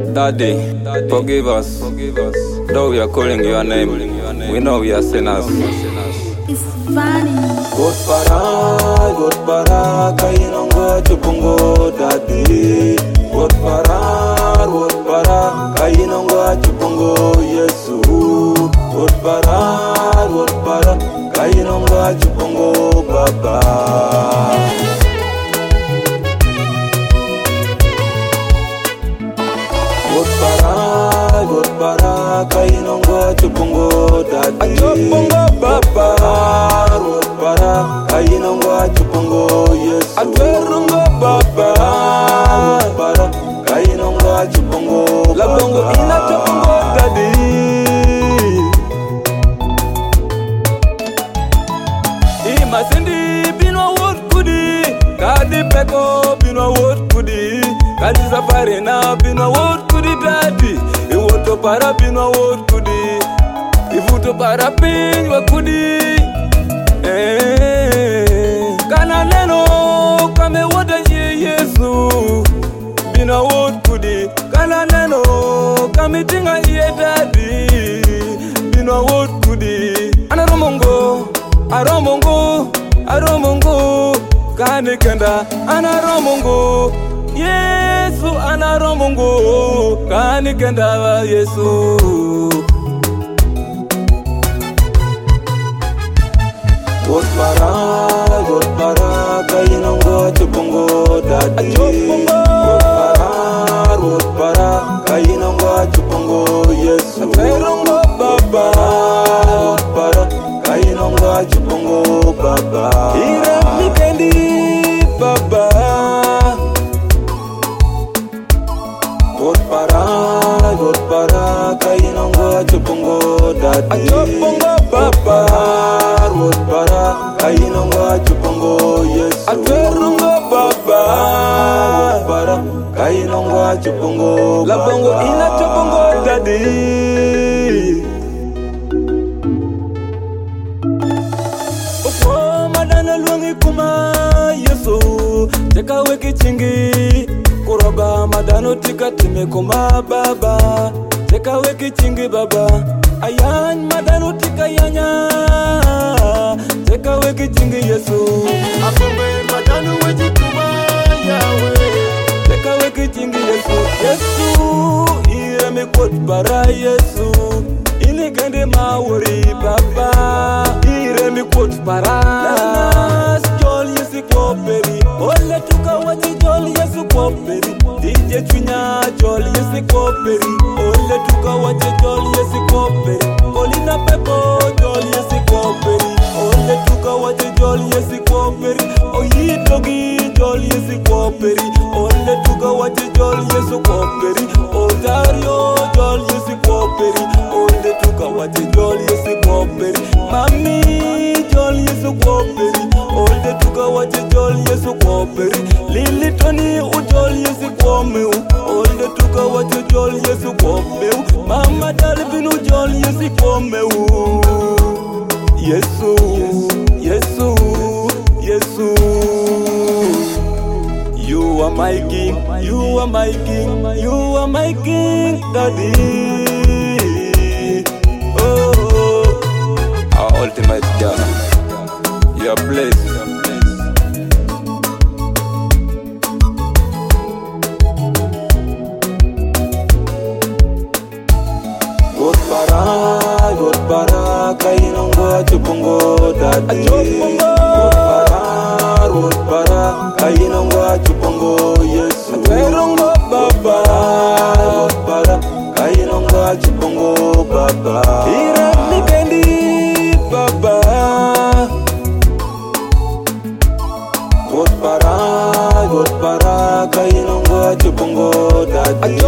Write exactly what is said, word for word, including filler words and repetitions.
Daddy, forgive us. Though we are calling your name, we know we are sinners. It's funny. God para, God para, kainongo chupungo daddy. God para, God para, kainongo chupungo Yesu. God para, God para, kainongo chupungo Baba. God para, God para, kainongo chupungo daddy. Chupungo Baba. God para, kainongo chupungo Yesu. Atwerungo Baba. God para, kainongo chupungo La bongo Baba. ina chupungo daddy. Ima sindi binwa wot kudi, kadi peko binwa wot kudi, kadi safari na binwa wot kudi daddy. Iwoto para binwa wot kudi, ivuto para pinywa kudi. Eh, kana neno kame woda ye Yesu, binwa wot kudi. Kana neno kame tinga ye daddy, binwa wot kudi. Anaromongo, aromongo, aromongo, kani kenda, anaromongo. Yesu anaromongo, kani kenda Yesu. God para, God para, kainongo chupungo daddy. Chupungo. God para, God para, kainongo chupungo Yesu. Atwerungo Baba. God para, kainongo chupungo Baba. Ire mikendi Baba. God para, God para, kainongo chupungo daddy. Chupungo Baba. God para, kainongo chupungo Yesu. Atwerungo Baba. God para, kainongo chupungo La bongo Baba. ina chupungo daddy. Uko madana luangi kuma Yesu. Teka weki chingi kuroga madano tika time kuma Baba. Teka weki chingi Baba. Ayany madano tika yanya. Teka weki chingi Yesu. Akombe madanu weji kuma Yahweh. Teka weki chingi Yesu. Yesu ire mi kot para Yesu. Ini gende mawuri Baba. Ire mi kot para. Nas jol Yesu koperi. Ole tuka wachi jol Yesu koperi. D J Chunya jol Yesu koperi. Ole tuka wachi jol Yesu koperi. Kolina pepo jol Yesu koperi. Ole tuka wachi jol Yesu koperi. Oyitogi jol Yesu koperi. Ole tuka wachi jol Yesu koperi. Odario jol Yesu koperi. Ole tuka wachi jol Yesu koperi. Mami jol Yesu koperi. Ole tuka wachi jol Yesu koperi. Lili Tony ujol Yesu komeu. Ole tuka wachi jol Yesu komeu. Mama Dalvin ujol Yesu komeu. Yesu, Yesu, Yesu. You are my king, you are my king, you are my king, daddy. Oh, our ultimate God, you are blessed. God para, God para, kainongo chupungo daddy. Chupungo. God para, God para, kainongo chupungo Yesu. Atwerungo Baba. God para, kainongo chupungo Baba. Ire mikendi Baba. God para, God para, kainongo chupungo daddy.